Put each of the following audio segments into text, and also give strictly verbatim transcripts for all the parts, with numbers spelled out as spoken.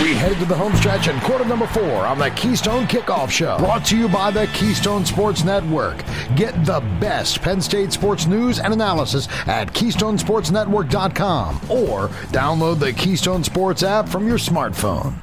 We head to the home stretch in quarter number four on the Keystone Kickoff Show. Brought to you by the Keystone Sports Network. Get the best Penn State sports news and analysis at keystone sports network dot com or download the Keystone Sports app from your smartphone.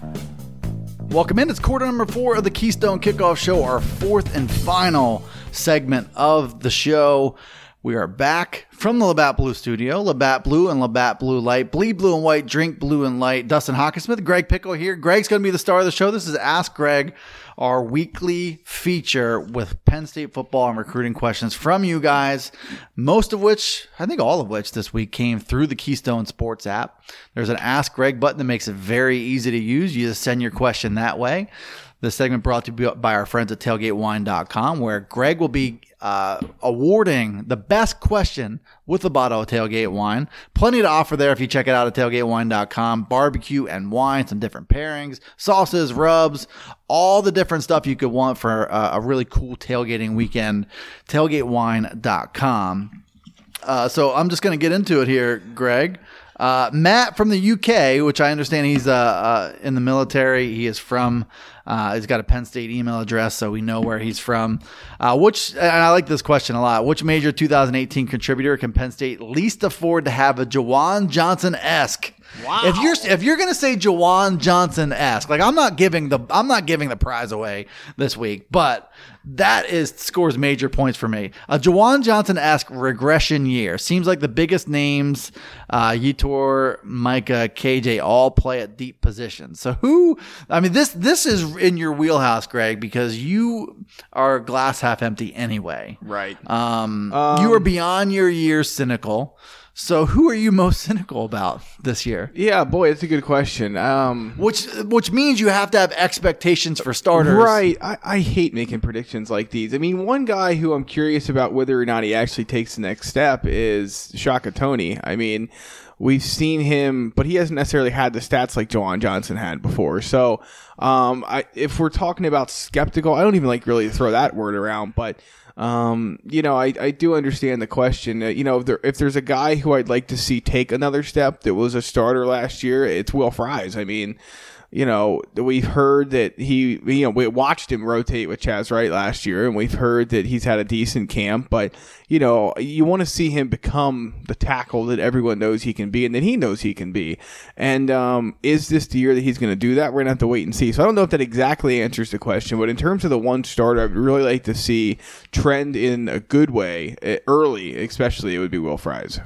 Welcome in. It's quarter number four of the Keystone Kickoff Show, our fourth and final segment of the show. We are back from the Labatt Blue studio. Labatt Blue and Labatt Blue Light. Bleed blue and white, drink blue and light. Dustin Hockersmith, Greg Pickle here. Greg's going to be the star of the show. This is Ask Greg, our weekly feature with Penn State football and recruiting questions from you guys, most of which, I think all of which this week came through the Keystone Sports app. There's an Ask Greg button that makes it very easy to use. You just send your question that way. This segment brought to you by our friends at tailgate wine dot com, where Greg will be uh, awarding the best question with a bottle of Tailgate Wine. Plenty to offer there if you check it out at tailgate wine dot com. Barbecue and wine, some different pairings, sauces, rubs, all the different stuff you could want for uh, a really cool tailgating weekend. tailgate wine dot com. Uh, so I'm just going to get into it here, Greg. Uh, Matt from the U K, which I understand he's uh, uh, in the military. He is from, uh, he's got a Penn State email address, so we know where he's from. Uh, which, and I like this question a lot, which major two thousand eighteen contributor can Penn State least afford to have a Juwan Johnson-esque? Wow. If you're if you're gonna say Juwan Johnson-esque, like I'm not giving the I'm not giving the prize away this week, but that is scores major points for me. A Juwan Johnson-esque regression year. Seems like the biggest names, uh, Yetur, Micah, K J, all play at deep positions. So who? I mean, this this is in your wheelhouse, Greg, because you are glass half empty anyway. Right. Um, um, you are beyond your years cynical. So who are you most cynical about this year? Yeah, boy, it's a good question. Um, which which means you have to have expectations for starters. Right. I, I hate making predictions like these. I mean, one guy who I'm curious about whether or not he actually takes the next step is Shaka Toney. I mean, we've seen him, but he hasn't necessarily had the stats like Juwan Johnson had before. So um, I, if we're talking about skeptical, I don't even like really throw that word around, but Um, you know, I, I do understand the question. Uh, you know, if, there, if there's a guy who I'd like to see take another step that was a starter last year, it's Will Fries. I mean, you know, we've heard that he, you know, we watched him rotate with Chaz Wright last year, and we've heard that he's had a decent camp, but, you know, you want to see him become the tackle that everyone knows he can be and that he knows he can be. And um, is this the year that he's going to do that? We're going to have to wait and see. So I don't know if that exactly answers the question, but in terms of the one starter, I'd really like to see trend in a good way early, especially it would be Will Fries.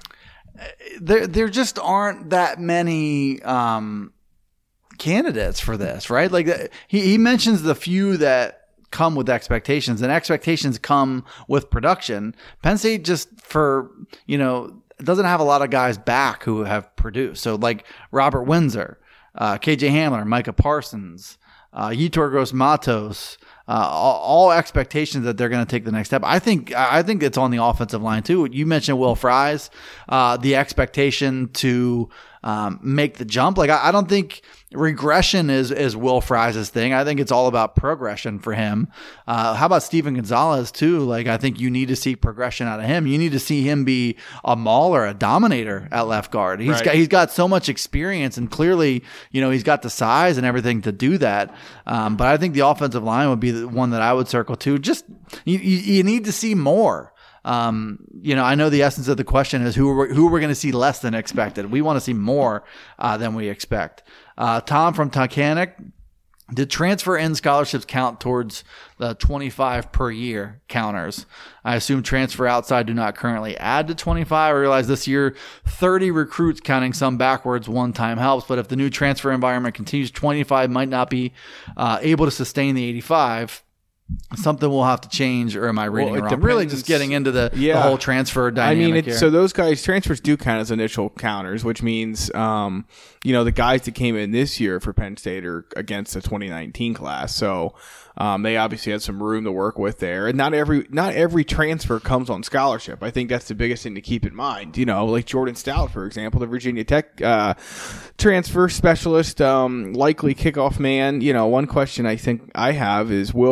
There, there just aren't that many um, candidates for this, right? Like he, he mentions the few that come with expectations, and expectations come with production. Penn State just for, you know, doesn't have a lot of guys back who have produced. So like Robert Windsor, uh, K J Hamler, Micah Parsons, uh, Yetur Gross-Matos, Uh, all, all expectations that they're going to take the next step. I think I think it's on the offensive line too. You mentioned Will Fries, uh, the expectation to um, make the jump. Like I, I don't think regression is is Will Fries' thing. I think it's all about progression for him. Uh, how about Steven Gonzalez too? Like I think you need to see progression out of him. You need to see him be a mauler, a dominator at left guard. He's right. got he's got so much experience, and clearly, you know, he's got the size and everything to do that. Um, but I think the offensive line would be the one that I would circle too. Just you, you, you need to see more. Um, you know, I know the essence of the question is who are, who are we going to see less than expected. We want to see more uh, than we expect. Uh, Tom from Titanic, did transfer in scholarships count towards the twenty-five per year counters? I assume transfer outside do not currently add to twenty-five. I realize this year thirty recruits counting some backwards one time helps, but if the new transfer environment continues, twenty-five might not be uh, able to sustain the eighty-five. Something will have to change, or am I reading well, it wrong? Depends. I'm really just getting into the, yeah. the whole transfer dynamic I mean, it, here. so those guys, transfers do count as initial counters, which means, um, you know, the guys that came in this year for Penn State are against the twenty nineteen class. So um, they obviously had some room to work with there. And not every not every transfer comes on scholarship. I think that's the biggest thing to keep in mind. You know, like Jordan Stout, for example, the Virginia Tech uh, transfer specialist, um, likely kickoff man. You know, one question I think I have is, will he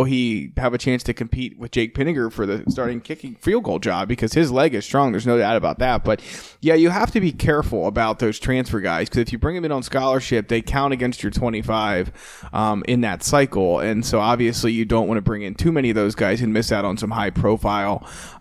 maybe have a chance to compete with Jake Pinniger for the starting kicking field goal job because his leg is strong. There's no doubt about that. But yeah, you have to be careful about those transfer guys because if you bring them in on scholarship, they count against your twenty-five um, in that cycle. And so obviously you don't want to bring in too many of those guys and miss out on some high profile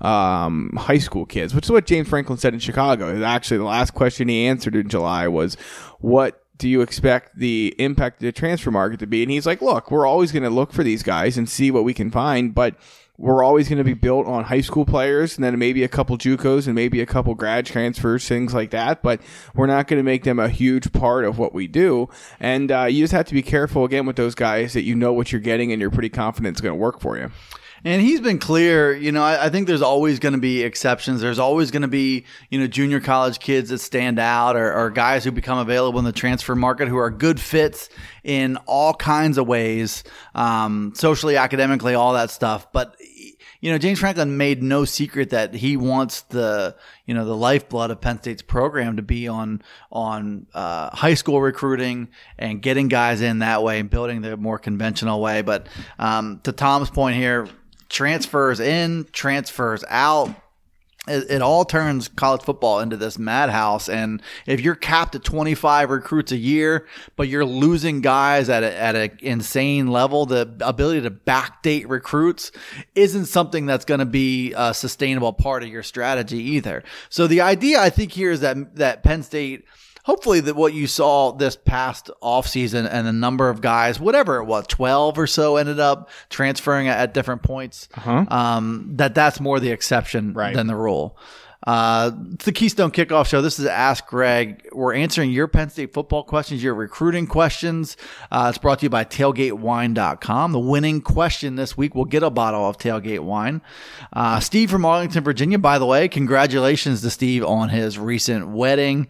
um, high school kids, which is what James Franklin said in Chicago. Actually, the last question he answered in July was, what do you expect the impact of the transfer market to be? And he's like, look, we're always going to look for these guys and see what we can find, but we're always going to be built on high school players and then maybe a couple JUCOs and maybe a couple grad transfers, things like that. But we're not going to make them a huge part of what we do. And uh, you just have to be careful, again, with those guys that you know what you're getting and you're pretty confident it's going to work for you. And he's been clear, you know, I, I think there's always going to be exceptions. There's always going to be, you know, junior college kids that stand out or, or guys who become available in the transfer market who are good fits in all kinds of ways, um, socially, academically, all that stuff. But, you know, James Franklin made no secret that he wants the, you know, the lifeblood of Penn State's program to be on, on, uh, high school recruiting and getting guys in that way and building the more conventional way. But, um, to Tom's point here, transfers in, transfers out. It, it all turns college football into this madhouse. And if you're capped at twenty-five recruits a year, but you're losing guys at a, at an insane level, the ability to backdate recruits isn't something that's going to be a sustainable part of your strategy either. So the idea I think here is that, that Penn State, hopefully that what you saw this past offseason and the number of guys, whatever it was, twelve or so ended up transferring at, at different points, uh-huh. um, that that's more the exception right. than the rule. Uh, it's the Keystone Kickoff Show. This is Ask Greg. We're answering your Penn State football questions, your recruiting questions. Uh, it's brought to you by tailgate wine dot com. The winning question this week will get a bottle of Tailgate Wine. Uh, Steve from Arlington, Virginia, by the way, congratulations to Steve on his recent wedding.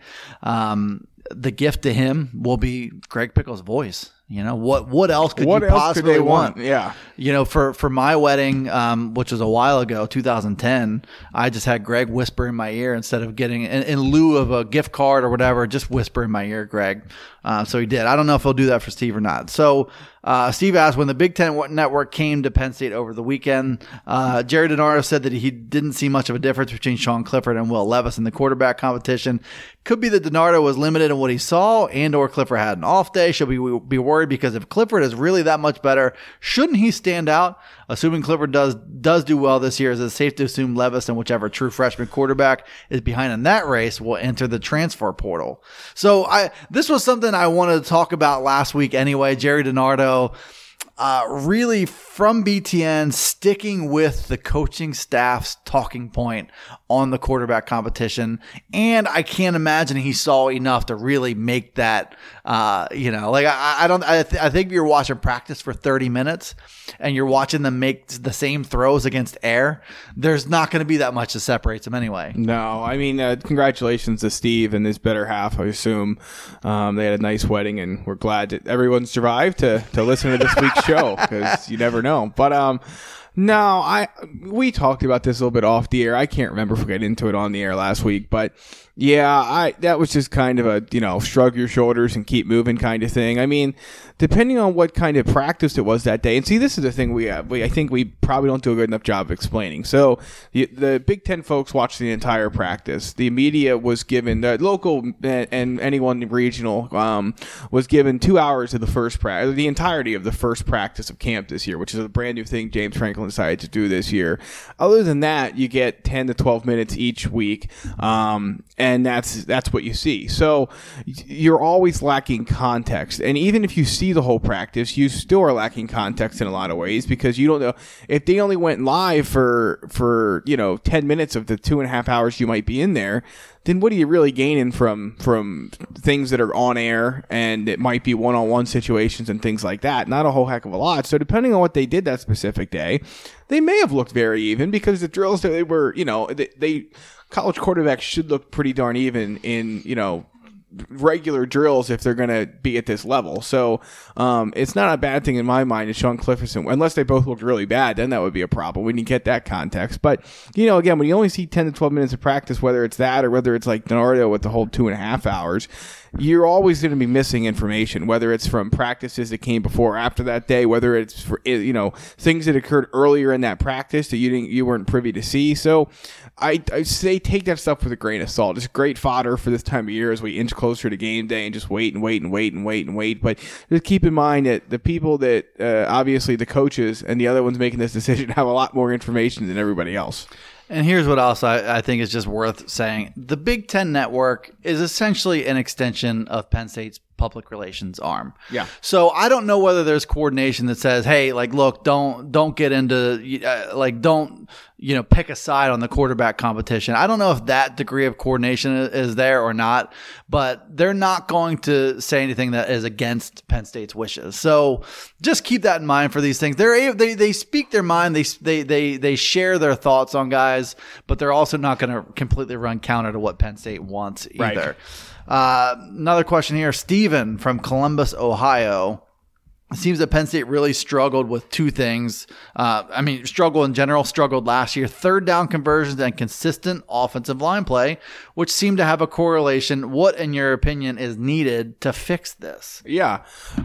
Um, the gift to him will be Greg Pickle's voice. You know, what what else could what you else possibly could they want? want? Yeah. You know, for, for my wedding, um, which was a while ago, two thousand ten, I just had Greg whisper in my ear instead of getting, in, in lieu of a gift card or whatever, just whisper in my ear, Greg. Uh, so he did. I don't know if he'll do that for Steve or not. So uh, Steve asked, when the Big Ten Network came to Penn State over the weekend, uh, Jerry DiNardo said that he didn't see much of a difference between Sean Clifford and Will Levis in the quarterback competition. Could be that DiNardo was limited in what he saw and or Clifford had an off day. Should we be worried? Because if Clifford is really that much better, shouldn't he stand out? Assuming Clifford does does do well this year, is it safe to assume Levis and whichever true freshman quarterback is behind in that race will enter the transfer portal? So I this was something I wanted to talk about last week anyway. Jerry DiNardo uh, really from B T N sticking with the coaching staff's talking point on the quarterback competition. And I can't imagine he saw enough to really make that, uh, you know, like I, I don't, I, th- I think if you're watching practice for thirty minutes and you're watching them make the same throws against air, there's not going to be that much that separates them anyway. No, I mean, uh, congratulations to Steve and his better half, I assume. Um, they had a nice wedding and we're glad that everyone survived to, to listen to this week's show because you never know. But, um, No, I we talked about this a little bit off the air. I can't remember if we got into it on the air last week, but yeah, I that was just kind of a, you know, shrug your shoulders and keep moving kind of thing. I mean, depending on what kind of practice it was that day. And see, this is the thing we have. We, I think we probably don't do a good enough job of explaining. So the, the Big Ten folks watched the entire practice. The media was given, the local and, and anyone regional um, was given two hours of the first practice, the entirety of the first practice of camp this year, which is a brand new thing James Franklin decided to do this year. Other than that, you get ten to twelve minutes each week. Um, and that's, that's what you see. So you're always lacking context. And even if you see the whole practice, you still are lacking context in a lot of ways because you don't know if they only went live for, for, you know, ten minutes of the two and a half hours you might be in there. Then what are you really gaining from from things that are on air and it might be one-on-one situations and things like that? Not a whole heck of a lot. So depending on what they did that specific day, they may have looked very even because the drills that they were, you know, they, they college quarterbacks should look pretty darn even in, you know, regular drills if they're going to be at this level. So um, it's not a bad thing in my mind that Sean Clifford, unless they both looked really bad, then that would be a problem. We need to get that context. But, you know, again, when you only see ten to twelve minutes of practice, whether it's that or whether it's like DiNardo with the whole two and a half hours, you're always going to be missing information, whether it's from practices that came before or after that day, whether it's for, you know, things that occurred earlier in that practice that you didn't, you weren't privy to see. So I, I say take that stuff with a grain of salt. It's great fodder for this time of year as we inch closer to game day and just wait and wait and wait and wait and wait. But just keep in mind that the people that, uh, obviously the coaches and the other ones making this decision have a lot more information than everybody else. And here's what else I, I think is just worth saying. The Big Ten Network is essentially an extension of Penn State's public relations arm. Yeah. So I don't know whether there's coordination that says, hey, like, look, don't don't get into, uh, like, don't, you know, pick a side on the quarterback competition. I don't know if that degree of coordination is there or not, but they're not going to say anything that is against Penn State's wishes. So just keep that in mind for these things. They're they they speak their mind. They they they they share their thoughts on guys, but they're also not going to completely run counter to what Penn State wants either. Right. Uh, another question here. Steven from Columbus, Ohio. It seems that Penn State really struggled with two things. Uh, I mean, struggle in general, struggled last year. Third down conversions and consistent offensive line play, which seem to have a correlation. What, in your opinion, is needed to fix this? Yeah.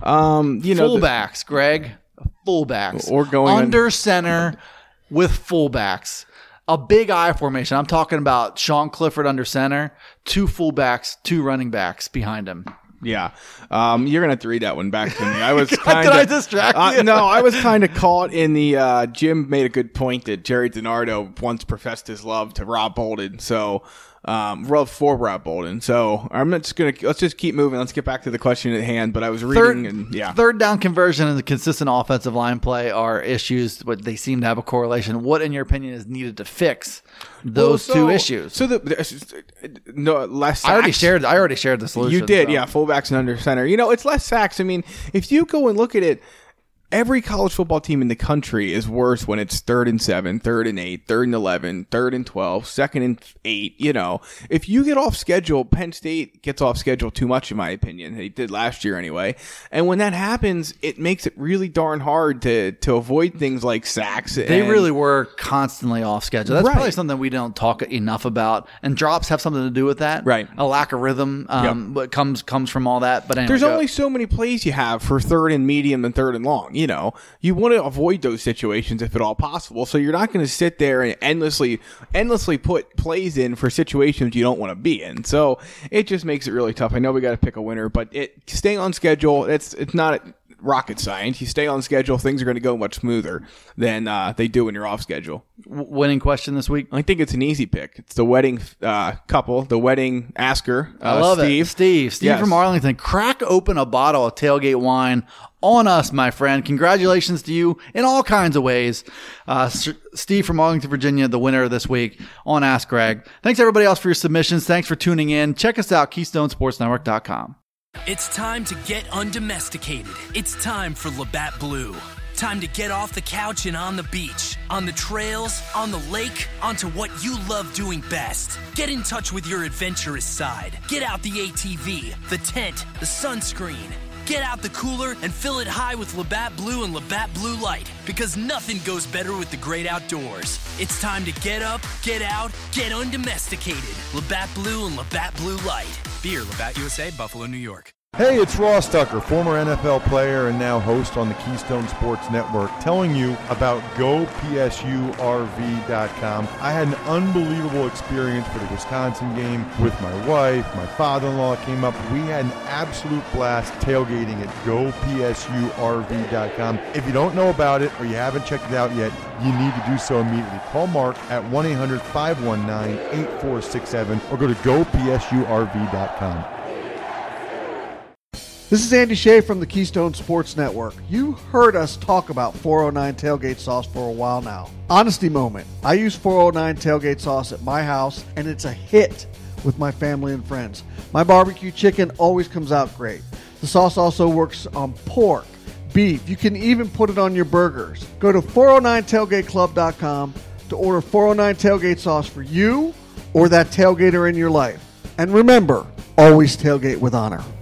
Um, you know, fullbacks, the, Greg. Fullbacks. Or going under on. center with fullbacks. A big I formation. I'm talking about Sean Clifford under center, two fullbacks, two running backs behind him. Yeah. Um, you're going to have to read that one back to me. I was kind of. Did I distract distract uh, you? No, I was kind of caught in the, uh, Jim made a good point that Jerry DiNardo once professed his love to Rob Bolden. So, um, love for Rob Bolden. So I'm just going to, let's just keep moving. Let's get back to the question at hand. But I was reading third, and yeah. Third down conversion and the consistent offensive line play are issues, but they seem to have a correlation. What, in your opinion, is needed to fix those well, so, two issues? So the, no, less sacks. I already shared, I already shared the solution. You did, so. yeah. Fullbacks and under center. You know, it's less sacks. I mean, if you go and look at it, every college football team in the country is worse when it's third and seven, third and eight, third and eleven, third and twelve, second and eight. You know, if you get off schedule, Penn State gets off schedule too much, in my opinion. They did last year anyway. And when that happens, it makes it really darn hard to to avoid things like sacks. They and, really were constantly off schedule. That's right. probably something we don't talk enough about. And drops have something to do with that. Right. A lack of rhythm um, yep. comes comes from all that. But anyway, there's go. only so many plays you have for third and medium and third and long. You know, you want to avoid those situations if at all possible. So you're not going to sit there and endlessly, endlessly put plays in for situations you don't want to be in. So it just makes it really tough. I know we got to pick a winner, but it staying on schedule. It's it's not rocket science. You stay on schedule, things are going to go much smoother than uh, they do when you're off schedule. Winning question this week? I think it's an easy pick. It's the wedding uh, couple, the wedding asker. Uh, I love Steve. it. Steve. Steve yes. from Arlington. Crack open a bottle of tailgate wine on us, my friend. Congratulations to you in all kinds of ways. Uh, Steve from Arlington, Virginia, the winner this week on Ask Greg. Thanks, everybody else, for your submissions. Thanks for tuning in. Check us out, keystone sports network dot com. It's time to get undomesticated. It's time for Labatt Blue. Time to get off the couch and on the beach, on the trails, on the lake, onto what you love doing best. Get in touch with your adventurous side. Get out the A T V, the tent, the sunscreen. Get out the cooler and fill it high with Labatt Blue and Labatt Blue Light, because nothing goes better with the great outdoors. It's time to get up, get out, get undomesticated. Labatt Blue and Labatt Blue Light. Beer, Labatt U S A, Buffalo, New York. Hey, it's Ross Tucker, former N F L player and now host on the Keystone Sports Network, telling you about Go P S U R V dot com. I had an unbelievable experience for the Wisconsin game with my wife. My father-in-law came up. We had an absolute blast tailgating at Go P S U R V dot com. If you don't know about it or you haven't checked it out yet, you need to do so immediately. Call Mark at one eight hundred five one nine eight four six seven or go to Go P S U R V dot com. This is Andy Shea from the Keystone Sports Network. You heard us talk about four oh nine Tailgate Sauce for a while now. Honesty moment. I use four oh nine Tailgate Sauce at my house, and it's a hit with my family and friends. My barbecue chicken always comes out great. The sauce also works on pork, beef. You can even put it on your burgers. Go to four oh nine tailgate club dot com to order four oh nine Tailgate Sauce for you or that tailgater in your life. And remember, always tailgate with honor.